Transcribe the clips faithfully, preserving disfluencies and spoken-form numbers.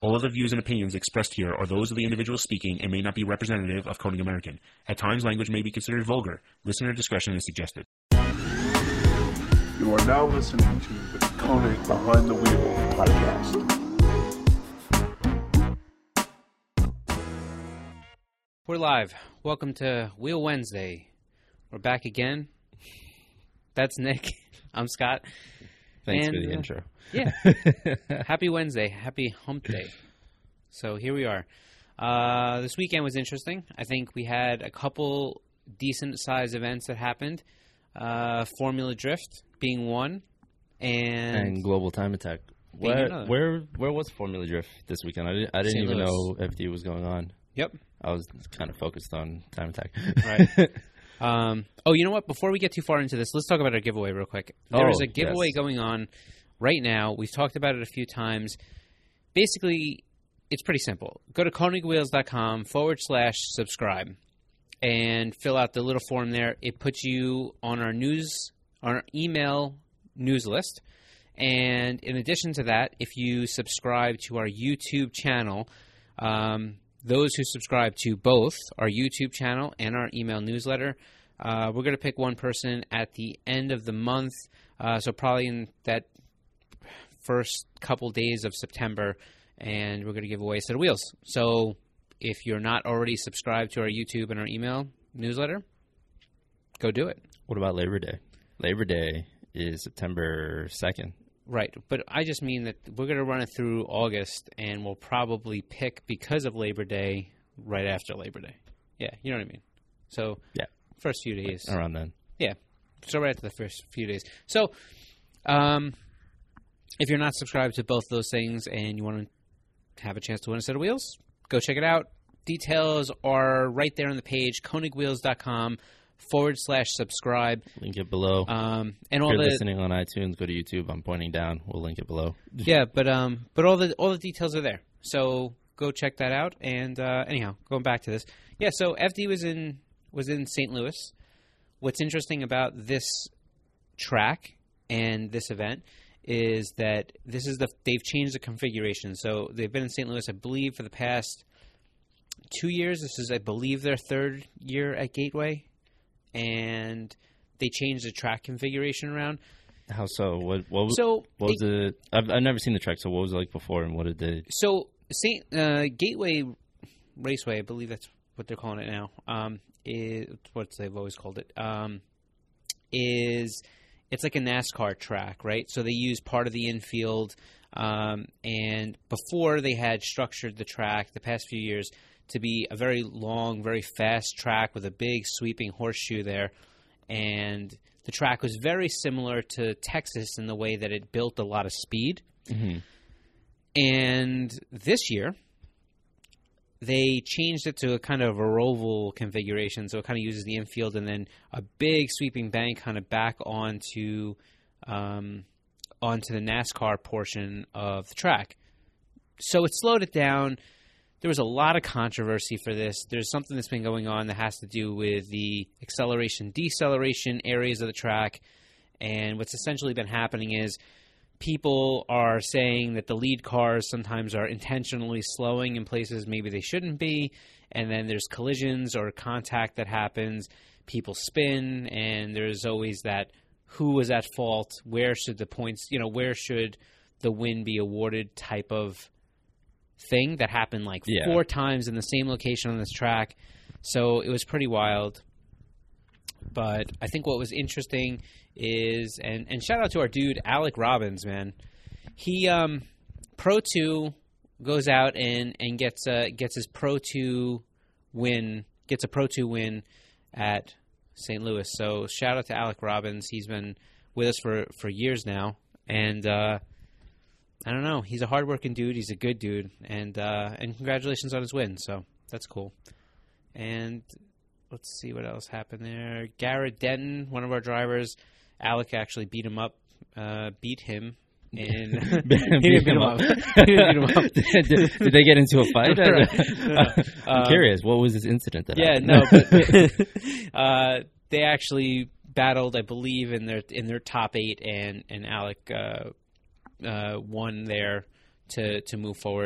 All of the views and opinions expressed here are those of the individual speaking and may not be representative of Koenig American. At times, language may be considered vulgar. Listener discretion is suggested. You are now listening to the Koenig Behind the Wheel podcast. We're live. Welcome to Wheel Wednesday. We're back again. That's Nick. I'm Scott. Thanks and, for the uh, intro. Yeah. Happy Wednesday. Happy hump day. So here we are. Uh, this weekend was interesting. I think we had a couple decent-sized events that happened. Uh, Formula Drift being one. And, And Global Time Attack. Being Where, another. where where was Formula Drift this weekend? I didn't, I didn't Saint even Louis. know F D was going on. Yep. I was kind of focused on Time Attack. Right. Um, oh, you know what? Before we get too far into this, let's talk about our giveaway real quick. There is Oh, a giveaway yes. going on right now. We've talked about it a few times. Basically, it's pretty simple. Go to KonigWheels.com forward slash subscribe and fill out the little form there. It puts you on our news, on our email news list. And in addition to that, if you subscribe to our YouTube channel, um, those who subscribe to both our YouTube channel and our email newsletter, uh, we're going to pick one person at the end of the month. Uh, so probably in that first couple days of September, and we're going to give away a set of wheels. So if you're not already subscribed to our YouTube and our email newsletter, go do it. What about Labor Day? Labor Day is September second. Right, but I just mean that we're going to run it through August, and we'll probably pick, because of Labor Day, right after Labor Day. Yeah, you know what I mean? So, Yeah. first few days. Around then. Yeah, so right after the first few days. So, um, if you're not subscribed to both those things and you want to have a chance to win a set of wheels, go check it out. Details are right there on the page, KonigWheels.com forward slash subscribe. Link it below. Um, and if all you're the listening on iTunes, go to YouTube. I'm pointing down. We'll link it below. yeah, but um, but all the all the details are there. So go check that out. And uh, anyhow, going back to this, yeah. So F D was in was in Saint Louis. What's interesting about this track and this event is that this is the they've changed the configuration. So they've been in Saint Louis, I believe, for the past two years. This is, I believe, their third year at Gateway, and they changed the track configuration around. How so? What, what, was- So what was it? I've, I've never seen the track, so what was it like before, and what did they... So Saint uh, Gateway Raceway, I believe that's what they're calling it now. Um, is what they've always called it. Um, is it's like a NASCAR track, right? So they use part of the infield, um, and before they had structured the track the past few years to be a very long, very fast track with a big sweeping horseshoe there, and the track was very similar to Texas in the way that it built a lot of speed. Mm-hmm. And this year, they changed it to a kind of a oval configuration, so it kind of uses the infield and then a big sweeping bank kind of back onto um, onto the NASCAR portion of the track. So it slowed it down. There was a lot of controversy for this. There's something that's been going on that has to do with the acceleration, deceleration areas of the track, and what's essentially been happening is people are saying that the lead cars sometimes are intentionally slowing in places maybe they shouldn't be, and then there's collisions or contact that happens. People spin, and there's always that who was at fault, where should the points, you know, where should the win be awarded type of thing that happened like Yeah. four times in the same location on this track. So it was pretty wild. But I think what was interesting is, and, and shout out to our dude, Alec Robbins, man. He, um, Pro two goes out and, and gets, uh, gets his Pro two win, gets a Pro two win at Saint Louis. So shout out to Alec Robbins. He's been with us for, for years now. And, uh, I don't know. He's a hardworking dude. He's a good dude. And, uh, and congratulations on his win. So that's cool. And let's see what else happened there. Garrett Denton, one of our drivers, Alec actually beat him up, uh, beat him. In, he didn't beat him up. He didn't beat him up. did, did they get into a fight? Right. I'm Um, curious. What was this incident that Yeah, happened? no, but uh, they actually battled, I believe, in their in their top eight, and and Alec uh, uh, won there to to move forward.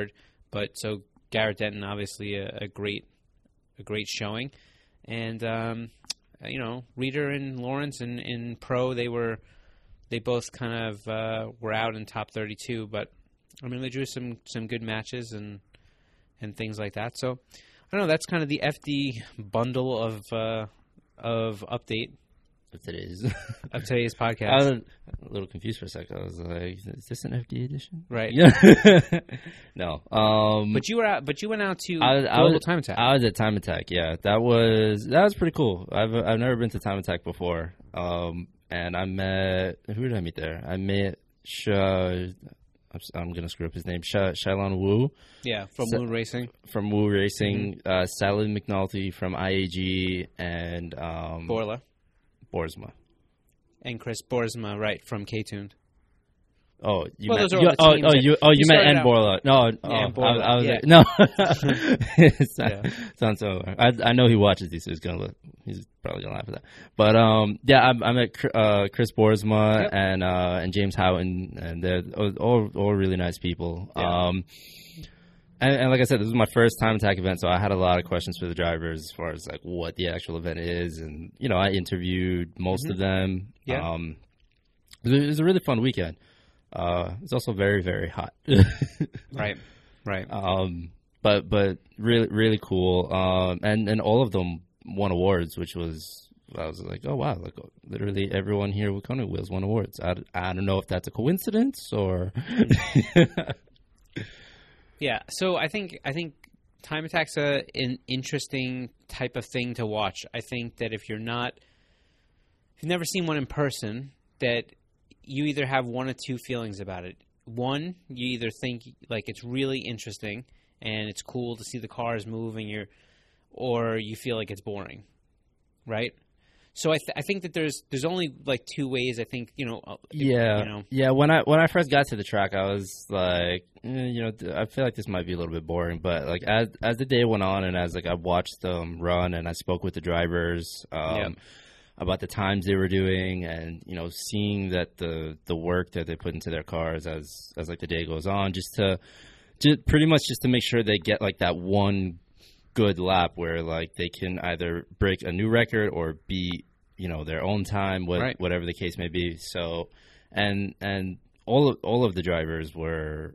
but so Garrett Denton, obviously a, a great, a great showing, and um, you know, Reeder and Lawrence in, in pro, they were, they both kind of uh, were out in top thirty-two, but I mean they drew some some good matches and and things like that. So I don't know. That's kind of the F D bundle of uh, of update. Of today's of today's podcast. I was a little confused for a second. I was like, "Is this an F D edition?" Right. Yeah. No. Um, but you were out. But you went out to I was, I Global was, Time Attack. I was at Time Attack. Yeah, that was that was pretty cool. I've I've never been to Time Attack before. Um, and I met who did I meet there? I met Sh. I'm, I'm gonna screw up his name. Sh- Shailan Wu. Yeah, from Sa- Wu Racing. From Wu Racing. Mm-hmm. Uh, Sally McNulty from I A G and um, Borla. Borsma. And Chris Borsma, right, from K-Tuned. Oh, you Well, met, those are all you, the oh, teams oh, that- you, oh, you we met started N out- Borla. No, Yeah, oh, and Borla, I, I was yeah. like, no. It sounds, Yeah. sounds so. I, I know he watches these, so he's gonna. He's probably gonna laugh at that. But um, yeah, I, I met uh, Chris Borsma Yep. and uh, and James Houghton, and they're all all really nice people. Yeah. Um, and, and like I said, this was my first Time Attack event, so I had a lot of questions for the drivers as far as like what the actual event is, and you know, I interviewed most Mm-hmm. of them. Yeah. Um, it was, a, it was a really fun weekend. Uh, it's also very, very hot. Right, right. Um, but but really really cool. Um, and and all of them won awards, which was I was like, oh wow, like literally everyone here with Kona Wheels won awards. I, I don't know if that's a coincidence or. Yeah, so I think I think Time Attack's a, an interesting type of thing to watch. I think that if you're not, if you've never seen one in person, that you either have one or two feelings about it. One, you either think like it's really interesting and it's cool to see the cars move, and you're, or you feel like it's boring, right? So I, th- I think that there's there's only like two ways. I think you know. if- Yeah, You know. yeah. When I when I first got to the track, I was like, eh, you know, th- I feel like this might be a little bit boring. But like as as the day went on, and as like I watched them run, and I spoke with the drivers um, Yeah. about the times they were doing, and you know, seeing that the the work that they put into their cars as as like the day goes on, just to just pretty much just to make sure they get like that one good lap where like they can either break a new record or beat, you know, their own time, what, Right. whatever the case may be. So, and and all of all of the drivers were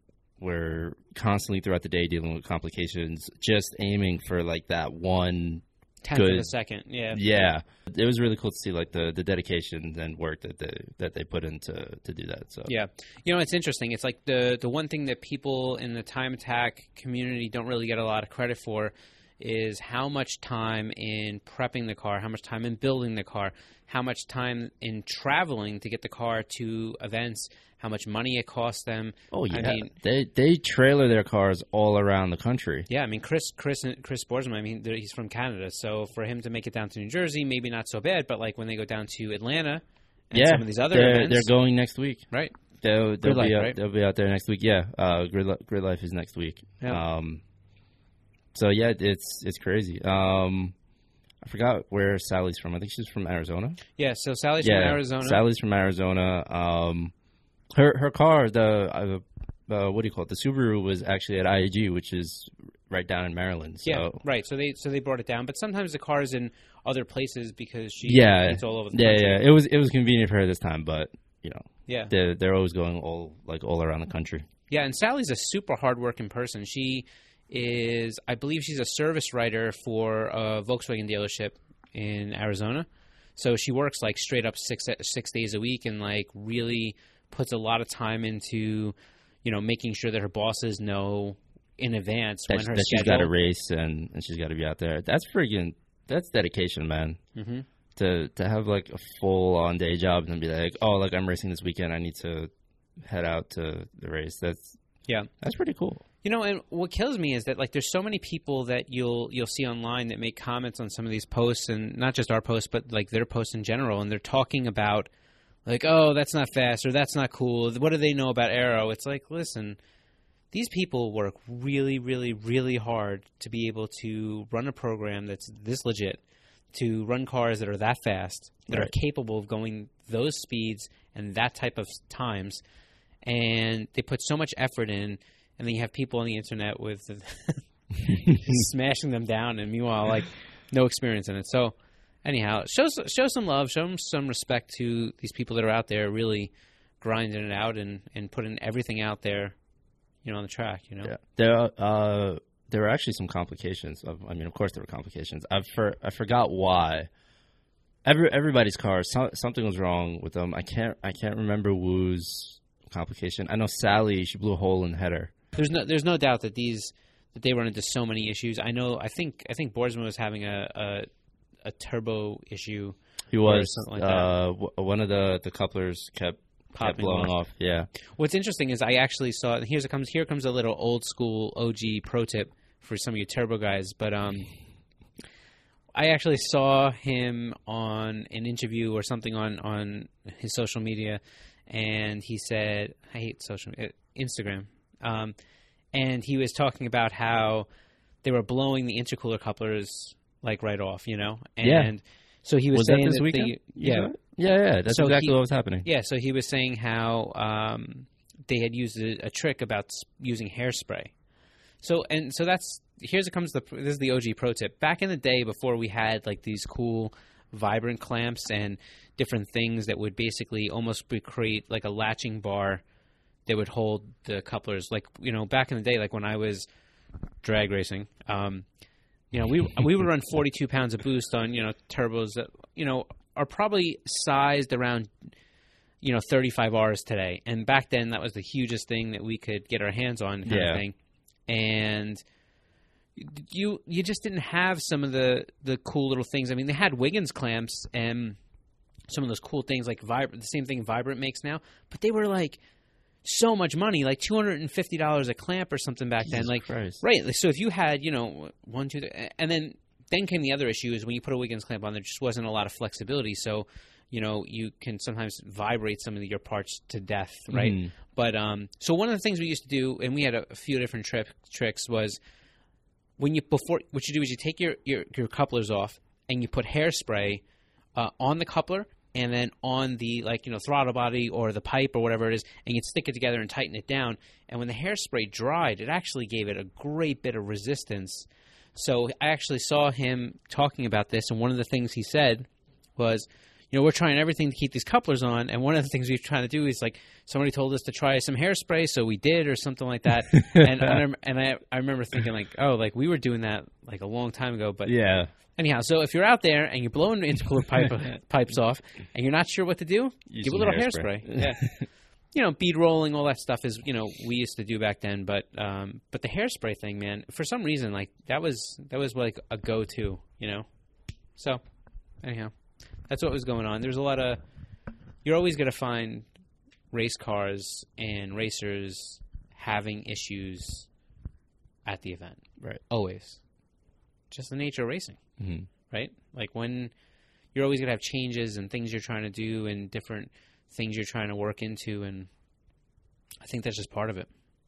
were constantly throughout the day dealing with complications, just aiming for like that one. Tenth of Good. a second, yeah. Yeah, it was really cool to see like the, the dedication and work that they that they put into to do that. So Yeah. You know, it's interesting. It's like the the one thing that people in the Time Attack community don't really get a lot of credit for is how much time in prepping the car, how much time in building the car, how much time in traveling to get the car to events, how much money it costs them. Oh yeah, I mean, they they trailer their cars all around the country. yeah, I mean, Chris, Chris, Chris Borsma. I mean, they're- he's from Canada, so for him to make it down to New Jersey, maybe not so bad. But like when they go down to Atlanta and Yeah, some of these other they're, events, they're going next week. right? They'll, they'll Grid Life, be out, right? they'll be out there next week. Yeah, uh, Grid, Li- Grid Life is next week. Yeah. Um, so yeah, it's it's crazy. Um, I forgot where Sally's from. I think she's from Arizona. Yeah. So Sally's yeah, from Arizona. Sally's from Arizona. Um, her her car, the uh, uh, what do you call it? The Subaru was actually at I A G, which is right down in Maryland. So. Yeah, right. So they so they brought it down, but sometimes the car's in other places because she Yeah, it's all over the yeah, country. yeah. It was it was convenient for her this time, but you know, Yeah, they're they're always going all like all around the country. yeah. And Sally's a super hardworking person. She is, I believe, she's a service writer for a Volkswagen dealership in Arizona. So she works like straight up six six days a week and like really puts a lot of time into, you know, making sure that her bosses know in advance That, when her that she's schedule. got to race and, and she's got to be out there. That's freaking that's dedication, man. Mm-hmm. To to have like a full on day job and be like, oh, like I'm racing this weekend. I need to head out to the race. That's Yeah. that's pretty cool. You know, and what kills me is that like there's so many people that you'll you'll see online that make comments on some of these posts, and not just our posts, but like their posts in general, and they're talking about like, oh, that's not fast or that's not cool. What do they know about aero? It's like, listen, these people work really, really, really hard to be able to run a program that's this legit, to run cars that are that fast, that Right. are capable of going those speeds and that type of times, and they put so much effort in. and then you have people on the internet with smashing them down, and meanwhile, like, no experience in it. So, anyhow, show show some love, show them some respect to these people that are out there really grinding it out and, and putting everything out there, you know, on the track, you know? Yeah. There are, uh, there were actually some complications. Of, I mean, of course there were complications. I for, I forgot why. Every everybody's car, so, something was wrong with them. I can't I can't remember Wu's complication. I know Sally, she blew a hole in the header. There's no there's no doubt that these that they run into so many issues. I know. I think I think Boersma was having a a, a turbo issue. He was. Something like uh, w- one of the, the couplers kept, kept blowing off. off. Yeah. What's interesting is I actually saw. Here's a comes here comes a little old school O G pro tip for some of you turbo guys, but um. I actually saw him on an interview or something on, on his social media, and he said, I hate social media, Instagram, um, and he was talking about how they were blowing the intercooler couplers, like, right off, you know? And yeah. so he was, was saying that this that weekend? the, yeah. Yeah, yeah, that's so exactly he, what was happening. Yeah, so he was saying how um, they had used a, a trick about using hairspray. So, and so that's, here's it comes the, this is the O G pro tip. Back in the day before we had like these cool vibrant clamps and different things that would basically almost create like a latching bar that would hold the couplers. Like, you know, back in the day, like when I was drag racing, um, you know, we, we would run forty-two pounds of boost on, you know, turbos that, you know, are probably sized around, you know, thirty-five R's today. And back then that was the hugest thing that we could get our hands on kind yeah. of thing. And you you just didn't have some of the, the cool little things. I mean, they had Wiggins clamps and some of those cool things like Vibrant, the same thing Vibrant makes now, but they were like so much money, like two hundred fifty dollars a clamp or something back Jesus then. Like, Christ. right. So if you had, you know, one, two, three, and then then came the other issue is when you put a Wiggins clamp on, there just wasn't a lot of flexibility. So, you know, you can sometimes vibrate some of your parts to death, right? Mm. But um, so one of the things we used to do, and we had a, a few different tri- tricks, was when you before what you do is you take your, your, your couplers off and you put hairspray uh, on the coupler and then on the like you know throttle body or the pipe or whatever it is, and you'd stick it together and tighten it down. And when the hairspray dried, it actually gave it a great bit of resistance. So I actually saw him talking about this, and one of the things he said was, you know, we're trying everything to keep these couplers on, and one of the things we're trying to do is, like, somebody told us to try some hairspray, so we did, or something like that. and I, and I, I remember thinking, like, oh, like, we were doing that, like, a long time ago. But yeah. Anyhow, so if you're out there and you're blowing the intercooler pipe, pipes off, and you're not sure what to do, Use give a little hairspray. hairspray. Yeah. You know, bead rolling, all that stuff is, you know, we used to do back then. But um, but the hairspray thing, man, for some reason, like, that was, that was like, a go-to, you know? So, anyhow. That's what was going on. There's a lot of – you're always going to find race cars and racers having issues at the event. Right. Always. Just the nature of racing, mm-hmm. right? Like when you're always going to have changes and things you're trying to do and different things you're trying to work into, and I think that's just part of it.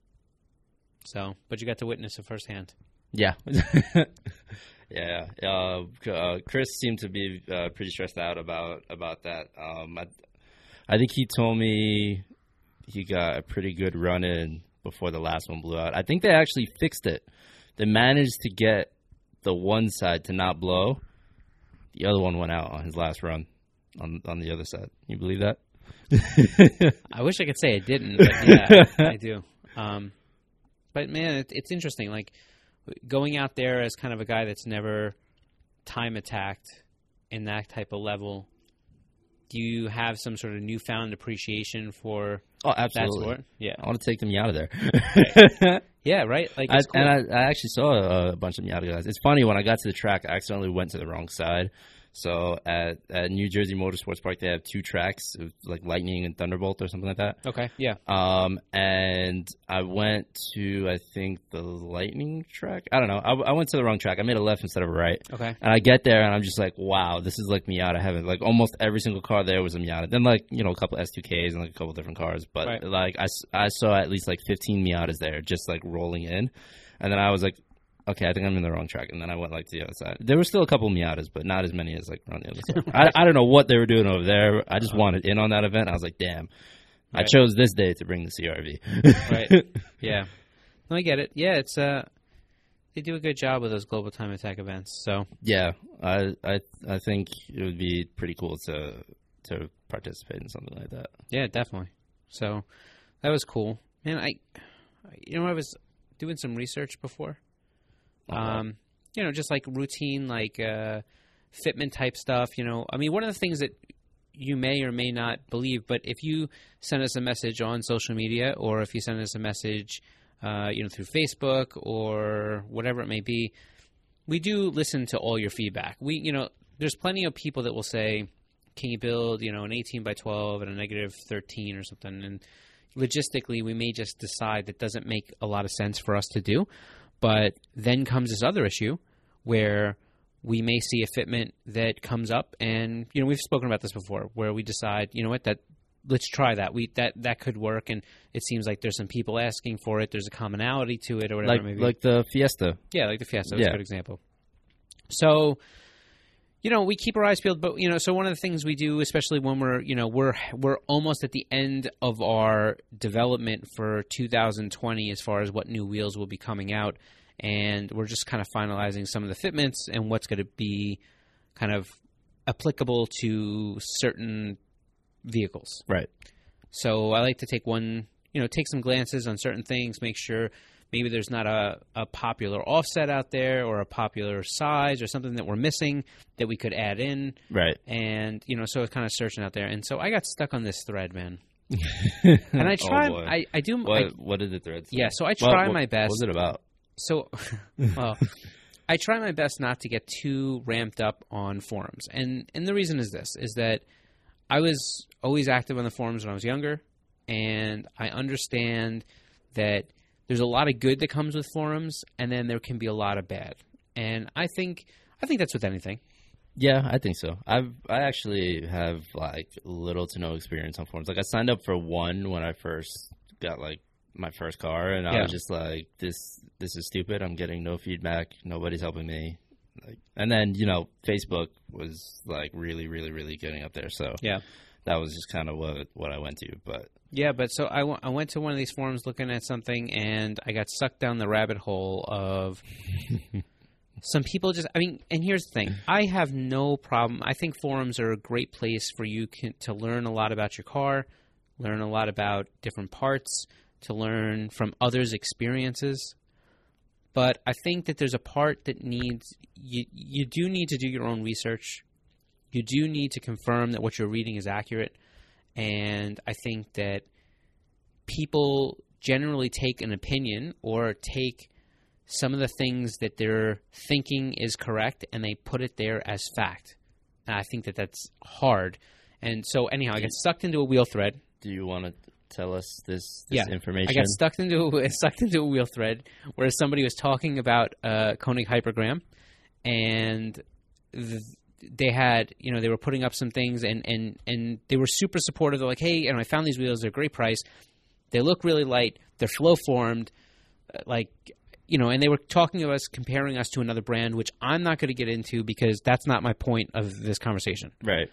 So, but you got to witness it firsthand. Yeah. Yeah, uh, uh, Chris seemed to be uh, pretty stressed out about about that. Um, I, I think he told me he got a pretty good run in before the last one blew out. I think they actually fixed it. They managed to get the one side to not blow. The other one went out on his last run on on the other side. You believe that? I wish I could say I didn't, but yeah, I do. Um, but man, it, it's interesting. Like, going out there as kind of a guy that's never time attacked in that type of level, do you have some sort of newfound appreciation for oh, absolutely. that sport? Yeah. I want to take the Miata there. Right. Yeah, right? Like, I, it's cool. And I, I actually saw a bunch of Miata guys. It's funny, when I got to the track, I accidentally went to the wrong side. So at, at New Jersey Motorsports Park, they have two tracks, like Lightning and Thunderbolt or something like that. Okay, yeah. Um, and I went to, I think, the Lightning track. I don't know. I, I went to the wrong track. I made a left instead of a right. Okay. And I get there, and I'm just like, wow, this is like Miata heaven. Like, almost every single car there was a Miata. Then, like, you know, a couple S two Ks and, like, a couple different cars. But, right. like, I, I saw at least, like, fifteen Miatas there just, like, rolling in. And then I was like, okay, I think I'm in the wrong track. And then I went, like, to the other side. There were still a couple Miatas, but not as many as, like, on the other side. I, I don't know what they were doing over there. I just wanted in on that event. I was like, damn. Right. I chose this day to bring the C R V. Right. Yeah. I get it. Yeah, it's uh, they do a good job with those global time attack events. So Yeah, I I I think it would be pretty cool to to participate in something like that. yeah, definitely. So that was cool. Man, I, you know, I was doing some research before. Um, you know, just like routine, like uh, fitment type stuff. You know, I mean, one of the things that you may or may not believe, but if you send us a message on social media, or if you send us a message, uh, you know, through Facebook or whatever it may be, we do listen to all your feedback. We, you know, there's plenty of people that will say, "Can you build, you know, an eighteen by twelve and a negative thirteen or something?" And logistically, we may just decide that doesn't make a lot of sense for us to do. But then comes this other issue where we may see a fitment that comes up, and you know we've spoken about this before, where we decide, you know what, that let's try that. We that that could work, and it seems like there's some people asking for it. There's a commonality to it, or whatever Like it may be. like the Fiesta. Yeah, like the Fiesta. That's Yeah. a good example. So, you know, we keep our eyes peeled, but you know, so one of the things we do, especially when we're, you know, we're we're almost at the end of our development for two thousand twenty as far as what new wheels will be coming out, and we're just kind of finalizing some of the fitments and what's going to be kind of applicable to certain vehicles. Right. So I like to take one, you know, take some glances on certain things, make sure maybe there's not a, a popular offset out there or a popular size or something that we're missing that we could add in. Right. And, you know, so it's kind of searching out there. And so I got stuck on this thread, man. And I try, Oh, boy. I, I do, What I, what did the thread say? yeah, so I What- try what- my best. What was it about? So, well, I try my best not to get too ramped up on forums. And and the reason is this, is that I was always active on the forums when I was younger, and I understand that there's a lot of good that comes with forums, and then there can be a lot of bad. And I think I think that's with anything. Yeah, I think so. I've I actually have like little to no experience on forums. Like I signed up for one when I first got like my first car, and I Yeah. was just like, this this is stupid. I'm getting no feedback. Nobody's helping me. Like, and then you know, Facebook was like really, really, really getting up there. So Yeah. that was just kind of what what I went to. But Yeah, but so I, w- I went to one of these forums looking at something, and I got sucked down the rabbit hole of some people just, I mean, and here's the thing. I have no problem. I think forums are a great place for you can, to learn a lot about your car, learn a lot about different parts, to learn from others' experiences. But I think that there's a part that needs, you, you do need to do your own research. You do need to confirm that what you're reading is accurate. And I think that people generally take an opinion or take some of the things that they're thinking is correct, and they put it there as fact. And I think that that's hard. And so anyhow, I got sucked into a wheel thread. do you want to tell us this, this Yeah, information? I got stuck into a, sucked into a wheel thread where somebody was talking about uh, Koenig Hypergram, and th- they had, you know, they were putting up some things, and, and, and they were super supportive. They're like, hey, and I found these wheels. They're a great price. They look really light. They're flow formed, uh, like, you know, and they were talking to us, comparing us to another brand, which I'm not going to get into because that's not my point of this conversation. Right.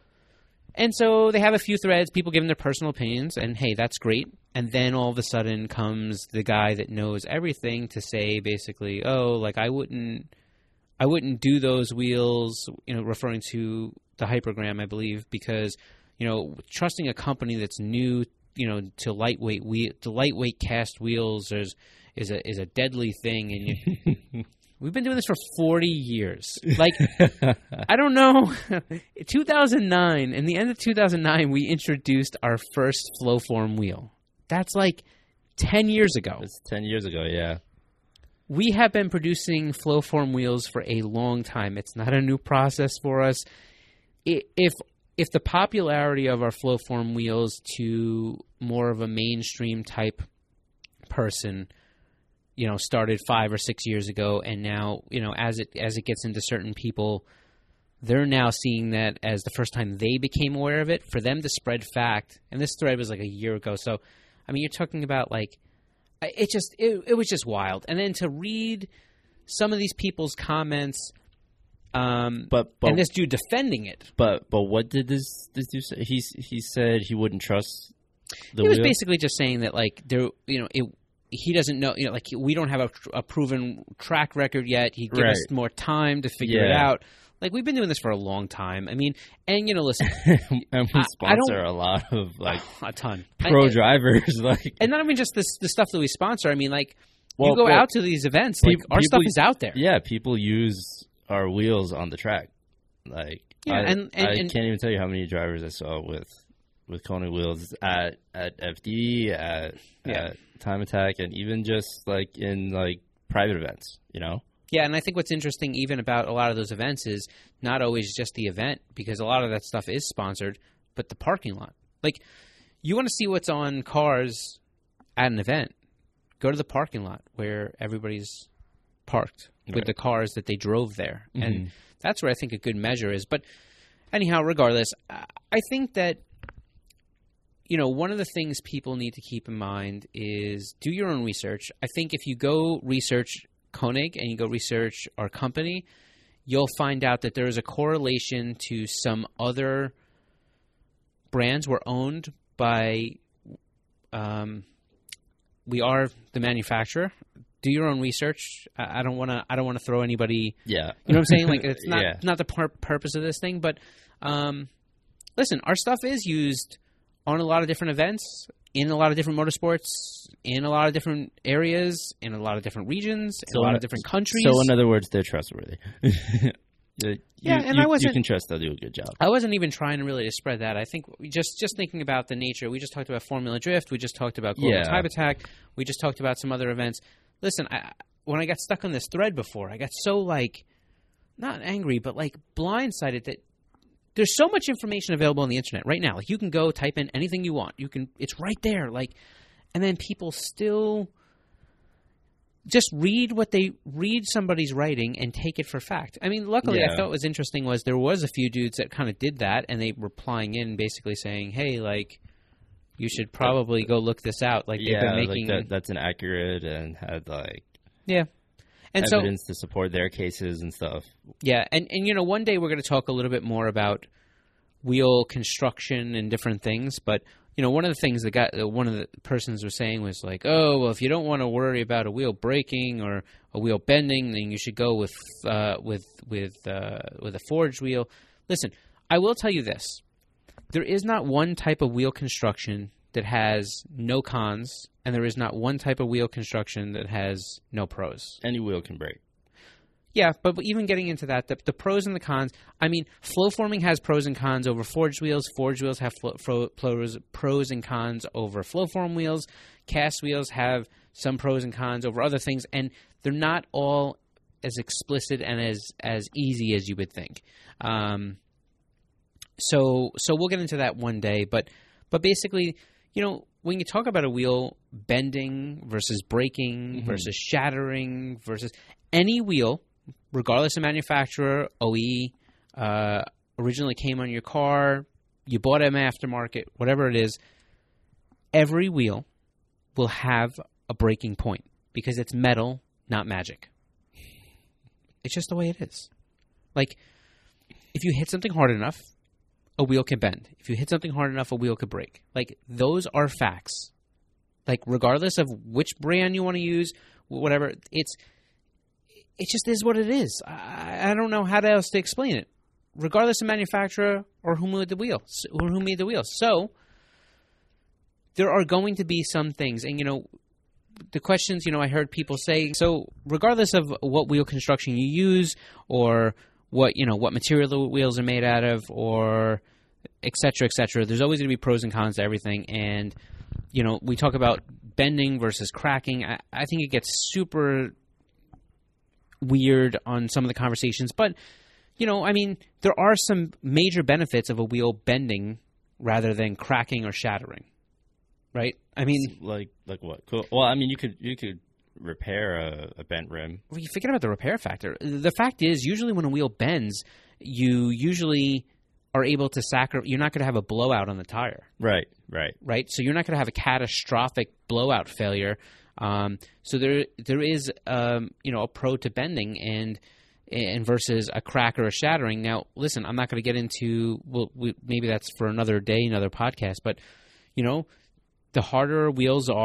And so they have a few threads, people giving their personal opinions, and hey, that's great. And then all of a sudden comes the guy that knows everything to say basically, oh, like I wouldn't, I wouldn't do those wheels, you know, referring to the Hypergram, I believe, because, you know, trusting a company that's new, you know, to lightweight wheel, to lightweight cast wheels is is a is a deadly thing, and you. We've been doing this for forty years. Like, I don't know. two thousand nine, in the end of two thousand nine, we introduced our first Flowform wheel. That's like ten years ago. It's ten years ago, yeah. We have been producing Flowform wheels for a long time. It's not a new process for us. I- If if the popularity of our Flowform wheels to more of a mainstream type person, you know, started five or six years ago, and now, you know, as it as it gets into certain people, they're now seeing that as the first time they became aware of it. For them to spread fact, and this thread was like a year ago, so I mean, you're talking about like it just it, it was just wild. And then to read some of these people's comments, um, But but and this dude defending it. but but what did this this dude say? He he said he wouldn't trust the He was wheel? basically just saying that, like, there, you know, it he doesn't know, you know, like we don't have a, a proven track record yet. He'd give Right. us more time to figure it Yeah. out. Like we've been doing this for a long time. I mean, and you know, listen, and we I- I don't- sponsor a lot of like a ton. pro I- drivers. Like, and not even just this the stuff that we sponsor. I mean, like Well, you go well, out to these events, like peop- our stuff people- is out there. yeah, people use our wheels on the track. Like, Yeah, I, and- and- I and- can't even tell you how many drivers I saw with with Koenig wheels at at F D, at, Yeah. at Time Attack, and even just like in like private events. You know. Yeah, and I think what's interesting even about a lot of those events is not always just the event, because a lot of that stuff is sponsored, but the parking lot. Like, you want to see what's on cars at an event, go to the parking lot where everybody's parked with Right. the cars that they drove there. Mhm. And that's where I think a good measure is. But anyhow, regardless, I I think that, you know, one of the things people need to keep in mind is do your own research. I think if you go research Koenig and you go research our company, you'll find out that there is a correlation to some other brands were owned by, um, we are the manufacturer. Do your own research. I I don't want to. I don't want to throw anybody. Yeah. You know what I'm saying? Like it's not Yeah. not the pur- purpose of this thing. But um, listen, our stuff is used on a lot of different events, in a lot of different motorsports, in a lot of different areas, in a lot of different regions, in So a lot in- of different countries. So in other words, they're trustworthy. You- Yeah, you, and you, I wasn't- You can trust they'll do a good job. I wasn't even trying to really to spread that. I think we just just thinking about the nature. We just talked about Formula Drift. We just talked about Global Yeah. Time Attack. We just talked about some other events. Listen, I, when I got stuck on this thread before, I got so like not angry, but like blindsided that there's so much information available on the internet right now. Like you can go type in anything you want. You can. It's right there. Like, and then people still just read what they read somebody's writing and take it for fact. I mean, luckily, I Yeah. thought what was interesting was there was a few dudes that kind of did that, and they were replying in basically saying, "Hey, like, you should probably go look this out." Like they've Yeah, been making, like that, that's inaccurate and had like yeah, and evidence to support their cases and stuff. so yeah, and and you know, one day we're going to talk a little bit more about wheel construction and different things, but. You know, one of the things that got uh, one of the persons was saying was like, "Oh, well, if you don't want to worry about a wheel breaking or a wheel bending, then you should go with uh, with with uh, with a forged wheel." Listen, I will tell you this: there is not one type of wheel construction that has no cons, and there is not one type of wheel construction that has no pros. Any wheel can break. Yeah, but even getting into that, the, the pros and the cons. I mean, flow forming has pros and cons over forged wheels. Forged wheels have flo- fro- pros, pros and cons over flow form wheels. Cast wheels have some pros and cons over other things, and they're not all as explicit and as as easy as you would think. Um, so so we'll get into that one day, but but basically, you know, when you talk about a wheel bending versus breaking Mm-hmm. versus shattering versus any wheel, regardless of manufacturer, O E, uh, originally came on your car, you bought them aftermarket, whatever it is, every wheel will have a breaking point because it's metal, not magic. It's just the way it is. Like, if you hit something hard enough, a wheel can bend. If you hit something hard enough, a wheel could break. Like, those are facts. Like, regardless of which brand you want to use, whatever, it's it just is what it is. I, I don't know how else to explain it. Regardless of manufacturer or who made the wheels, or who made the wheels. So there are going to be some things, and you know, the questions. You know, I heard people say. So regardless of what wheel construction you use, or what you know, what material the wheels are made out of, or et cetera, et cetera, there's always going to be pros and cons to everything. And you know, we talk about bending versus cracking. I, I think it gets super weird on some of the conversations, but you know, I mean, there are some major benefits of a wheel bending rather than cracking or shattering, right? I mean, Like like what? Cool. Well, I mean, you could you could repair a, a bent rim. well, you forget about the repair factor. The fact is, usually when a wheel bends, you usually are able to sacrifice. You're not going to have a blowout on the tire, Right. Right. right? So you're not going to have a catastrophic blowout failure. Um, so there, there is, um, you know, a pro to bending and and versus a crack or a shattering. Now, listen, I'm not going to get into. Well, we, maybe that's for another day, another podcast. But you know, the harder wheels are,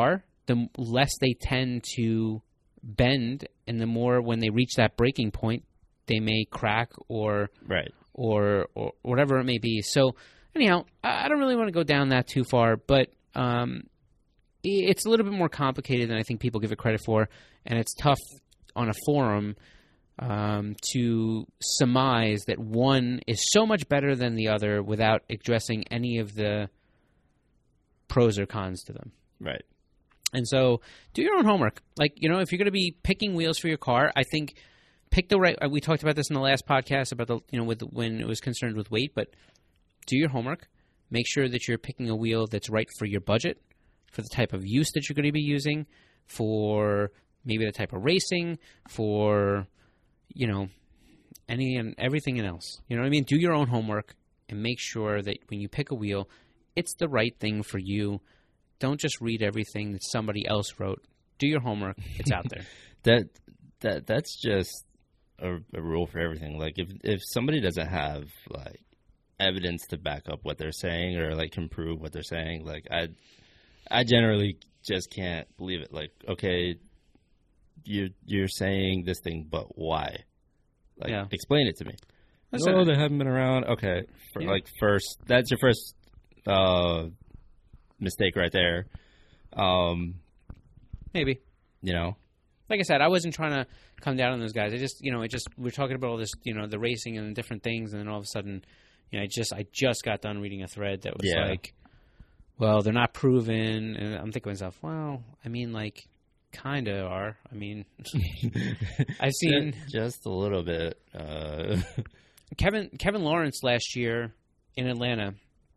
the less they tend to bend, and the more when they reach that breaking point, they may crack or Right. or or whatever it may be. So anyhow, I I don't really want to go down that too far, but um, i- it's a little bit more complicated than I think people give it credit for, and it's tough on a forum um, to surmise that one is so much better than the other without addressing any of the pros or cons to them. Right. And so do your own homework. Like, you know, if you're going to be picking wheels for your car, I think pick the right – we talked about this in the last podcast about the, you know, with when it was concerned with weight, but do your homework. Make sure that you're picking a wheel that's right for your budget, for the type of use that you're going to be using, for maybe the type of racing, for, you know, any and everything else. You know what I mean? Do your own homework and make sure that when you pick a wheel, it's the right thing for you. Don't just read everything that somebody else wrote. Do your homework. It's out there. That that that's just a, a rule for everything. Like if if somebody doesn't have like evidence to back up what they're saying or like can prove what they're saying, like I I generally just can't believe it. Like, okay, you you're saying this thing, but why? Like, Yeah. explain it to me. Listen, No, they haven't been around. Okay, for, Yeah. like first, that's your first uh, mistake right there. Um, maybe. you know, Like I said, I wasn't trying to come down on those guys. I just, you know, it just we're talking about all this, you know, the racing and different things, and then all of a sudden, you know, I just I just got done reading a thread that was Yeah. like, well, they're not proven, and I'm thinking to myself, well, I mean, like, kind of are. I mean, I've seen just a little bit. Uh, Kevin Kevin Lawrence last year in Atlanta.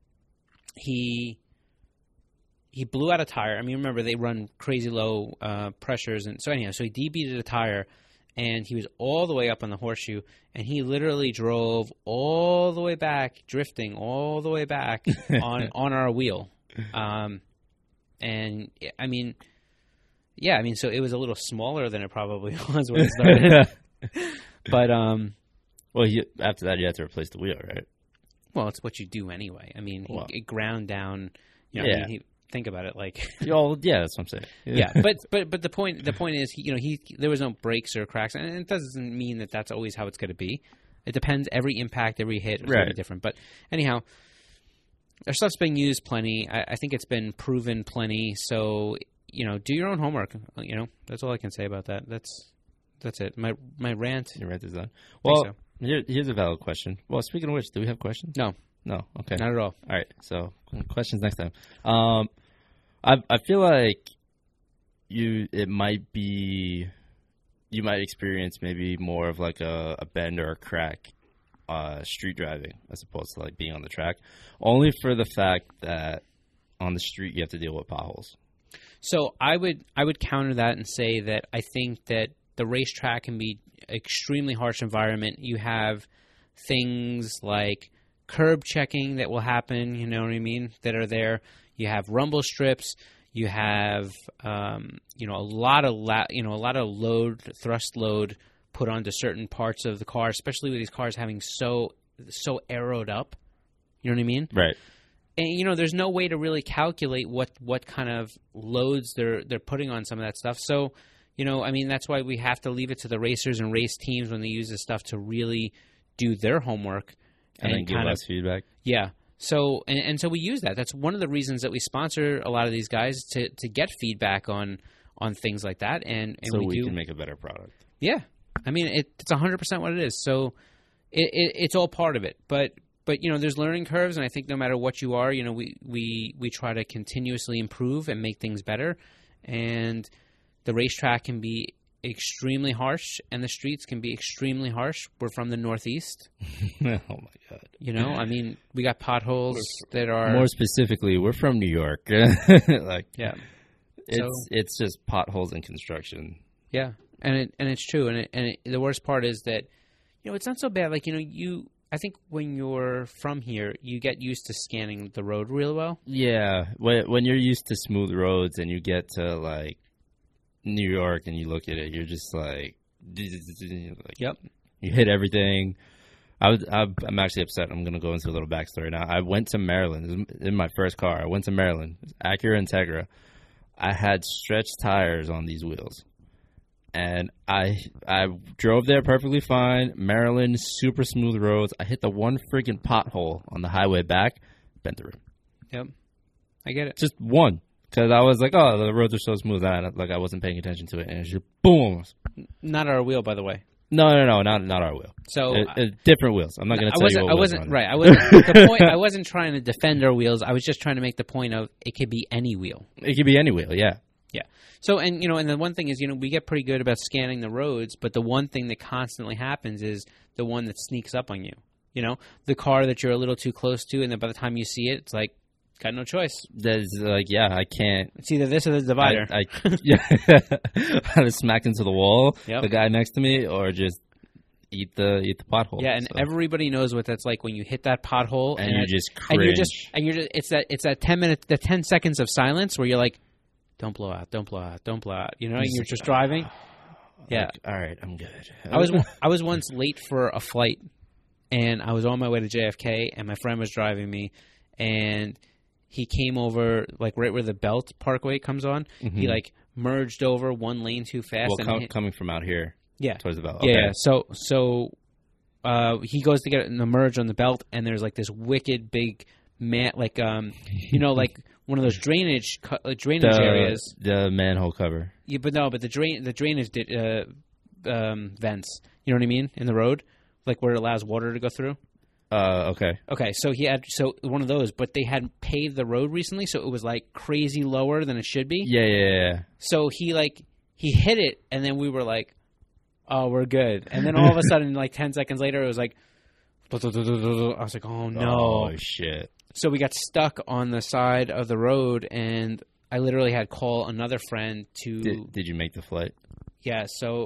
He he blew out a tire. I mean, remember they run crazy low uh, pressures, and so anyhow, so he D-beated a tire, and he was all the way up on the horseshoe, and he literally drove all the way back, drifting all the way back on on our wheel. Um, and I mean, yeah, I mean, so it was a little smaller than it probably was when it started, but um. well, you, after that, you have to replace the wheel, right? Well, it's what you do anyway. I mean, he, Well. it ground down. You know, I Yeah. mean, he, think about it, like Oh, yeah, that's what I'm saying. yeah. But but but the point the point is, he, you know, he there was no breaks or cracks, and it doesn't mean that that's always how it's going to be. It depends. Every impact, every hit is going to be Right. different. But anyhow, our stuff's been used plenty. I, I think it's been proven plenty. So you know, do your own homework. You know, that's all I can say about that. That's that's it. My my rant. Your rent is done. Well, so. here, here's a valid question. Well, speaking of which, do we have questions? No, No. Okay. not at all. All right. So questions next time. Um, I I feel like you it might be you might experience maybe more of like a, a bend or a crack uh, street driving as opposed to like being on the track, only for the fact that on the street you have to deal with potholes. So I would I would counter that and say that I think that the racetrack can be extremely harsh environment. You have things like curb checking that will happen, you know what I mean, that are there. You have rumble strips. You have um, you know a lot of la- you know a lot of load, thrust load put onto certain parts of the car, especially with these cars having so so arrowed up. You know what I mean? Right. And you know, there's no way to really calculate what, what kind of loads they're they're putting on some of that stuff. So, you know, I mean, that's why we have to leave it to the racers and race teams when they use this stuff to really do their homework And, then give kind of us feedback. yeah. So and, and so we use that. That's one of the reasons that we sponsor a lot of these guys to, to get feedback on on things like that. And, and So we, we do can make a better product. yeah. I mean, it, it's one hundred percent what it is. So it, it, it's all part of it. But, but you know, there's learning curves, and I think no matter what you are, you know, we, we, we try to continuously improve and make things better. And the racetrack can be extremely harsh, and the streets can be extremely harsh. We're from the Northeast. Oh, my God. You know, I mean, we got potholes that are More specifically, we're from New York. like, yeah, it's So- it's just potholes and construction. yeah, and it, and it's true. And it, and it, the worst part is that, you know, it's not so bad. Like, you know, you. I think when you're from here, you get used to scanning the road real well. Yeah, when when you're used to smooth roads and you get to like New York and you look at it, you're just like, like Yep. you hit everything. I was, I'm actually upset. I'm going to go into a little backstory now. I went to Maryland. This is in my first car. I went to Maryland. Acura Integra. I had stretched tires on these wheels. And I I drove there perfectly fine. Maryland, super smooth roads. I hit the one freaking pothole on the highway back, bent the rim. Yep. I get it. Just one. Because I was like, oh, the roads are so smooth. I, like, I wasn't paying attention to it. And it's just boom. Not our wheel, by the way. No, no, no, not not our wheel. So it, it, different wheels. I'm not going to tell wasn't, you what I wasn't wheels right. I wasn't the point. I wasn't trying to defend our wheels. I was just trying to make the point of it could be any wheel. It could be any wheel. Yeah. Yeah. So and you know, and the one thing is, you know, we get pretty good about scanning the roads, but the one thing that constantly happens is the one that sneaks up on you. You know, the car that you're a little too close to, and then by the time you see it, it's like, got no choice. There's like, yeah, I can't. It's either this or the divider. I, I yeah, either smack into the wall, Yep. the guy next to me, or just eat the eat the pothole. Yeah, and so. everybody knows what that's like when you hit that pothole, and, and you it- just cringe. and you're just and you're just it's that it's that ten minutes, the ten seconds of silence where you're like, don't blow out, don't blow out, don't blow out. You know, and you're just driving. Yeah, Like, all right, I'm good. I was I was once late for a flight, and I was on my way to J F K, and my friend was driving me, and he came over like right where the Belt Parkway comes on. He like merged over one lane too fast. well, and com- hit, coming from out here yeah, towards the belt. yeah, Okay. yeah. So so uh, he goes to get in the merge on the Belt, and there's like this wicked big mat, like um, you know, like one of those drainage cu- uh, drainage the, areas. the manhole cover. Yeah, but no, but the drain the drainage di- uh, um, vents. You know what I mean in the road, like where it allows water to go through. Uh, okay. Okay, so he had so one of those, but they had paved the road recently, so it was like crazy lower than it should be. Yeah, yeah, yeah. So he like he hit it, and then we were like, "Oh, we're good." And then all of a sudden, like ten seconds later, it was like, I was like, "Oh no!" Oh shit. So we got stuck on the side of the road, and I literally had to call another friend to. Did, did you make the flight? Yeah, so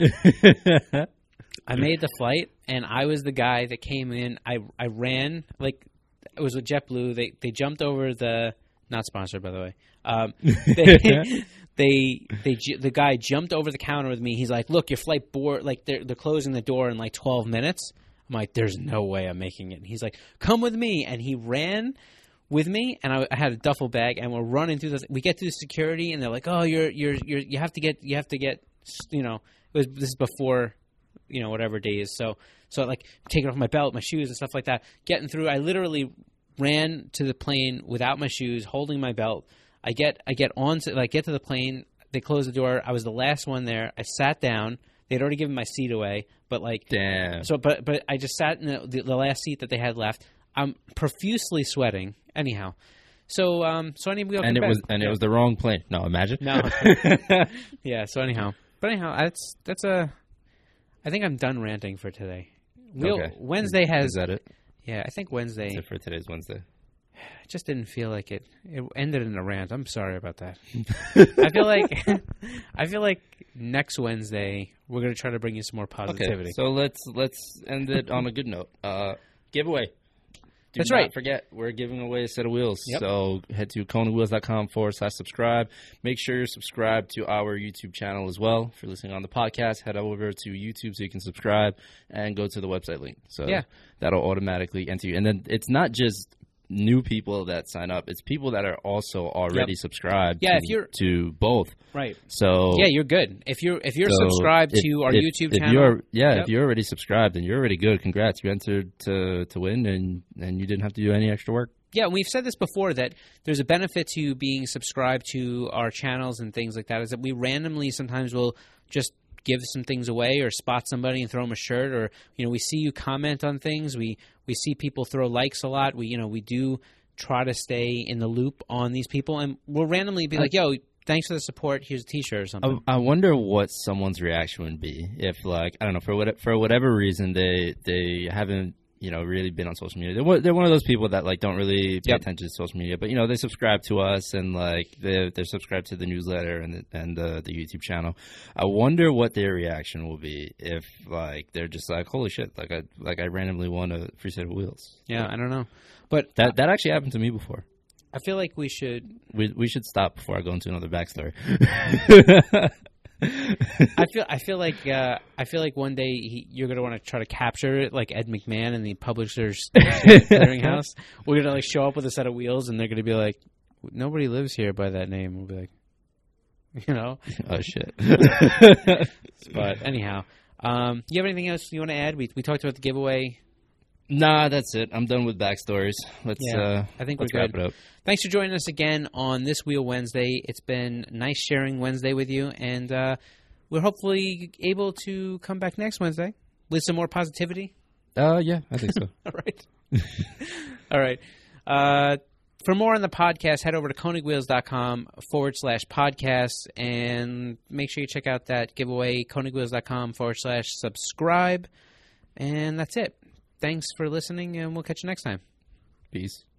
I made the flight, and I was the guy that came in. I I ran like it was with JetBlue. They they jumped over the not sponsored by the way. Um, they, they they ju- the guy jumped over the counter with me. He's like, "Look, your flight board like they're they're closing the door in like twelve minutes." I'm like, "There's no way I'm making it." And he's like, "Come with me," and he ran with me, and I, I had a duffel bag, and we're running through this. We get through security, and they're like, "Oh, you're you're you're you have to get you have to get you know." It was this is before. You know, whatever days. So, so like taking off my belt, my shoes, and stuff like that. Getting through, I literally ran to the plane without my shoes, holding my belt. I get, I get on to, like, get to the plane. They close the door. I was the last one there. I sat down. They'd already given my seat away, but like, Damn. so, but, but I just sat in the, the, the last seat that they had left. I'm profusely sweating. Anyhow, so, um, so I need to go. And to it bed. was and it was the wrong plane. No, imagine. No. Yeah. So anyhow, but anyhow, that's that's a. I think I'm done ranting for today. We'll, Okay. Wednesday has. Is that it? Yeah, I think Wednesday. That's it for today's Wednesday. I just didn't feel like it. It ended in a rant. I'm sorry about that. I feel like. I feel like next Wednesday we're gonna try to bring you some more positivity. Okay, so let's let's end it on a good note. Uh, giveaway. Do That's not right. forget, we're giving away a set of wheels. Yep. So head to conewheels.com forward slash subscribe. Make sure you're subscribed to our YouTube channel as well. If you're listening on the podcast, head over to YouTube so you can subscribe and go to the website link. So Yeah. that'll automatically enter you. And then it's not just new people that sign up. It's people that are also already Yep. subscribed Yeah, to, if you're- to both. Right. So Yeah, you're good. If you're if you're So subscribed if- to our if- YouTube if channel, You're, yeah, Yep. if you're already subscribed, then you're already good. Congrats. You entered to, to win, and, and you didn't have to do any extra work. yeah, we've said this before that there's a benefit to being subscribed to our channels and things like that. Is that we randomly sometimes will just give some things away or spot somebody and throw them a shirt, or you know we see you comment on things. We we see people throw likes a lot. We you know we do try to stay in the loop on these people, and we'll randomly be like, "Yo, thanks for the support. Here's a T-shirt or something." I, I wonder what someone's reaction would be if, like, I don't know, for what for whatever reason they they haven't, you know, really been on social media. They're one, they're one of those people that like don't really pay Yep. attention to social media, but you know they subscribe to us and like they they're subscribed to the newsletter and the, and the, the YouTube channel. I wonder what their reaction will be if like they're just like, holy shit, like I like I randomly won a free set of wheels. yeah, I don't know, but That that actually happened to me before. I feel like we should. We we should stop before I go into another backstory. I feel I feel like uh, I feel like one day he, you're gonna want to try to capture it like Ed McMahon in the Publishers Clearinghouse. We're gonna like show up with a set of wheels, and they're gonna be like, "Nobody lives here by that name." We'll be like, you know. Oh shit. But anyhow, um, you have anything else you want to add? We we talked about the giveaway. Nah, that's it. I'm done with backstories. Let's. Yeah, uh, I think let's we're wrap good. it up. Thanks for joining us again on This Wheel Wednesday. It's been nice sharing Wednesday with you, and uh, we're hopefully able to come back next Wednesday with some more positivity. Uh, yeah, I think so. All right. All right. Uh, for more on the podcast, head over to konigwheels.com forward slash podcast, and make sure you check out that giveaway, konigwheels.com forward slash subscribe. And that's it. Thanks for listening, and we'll catch you next time. Peace.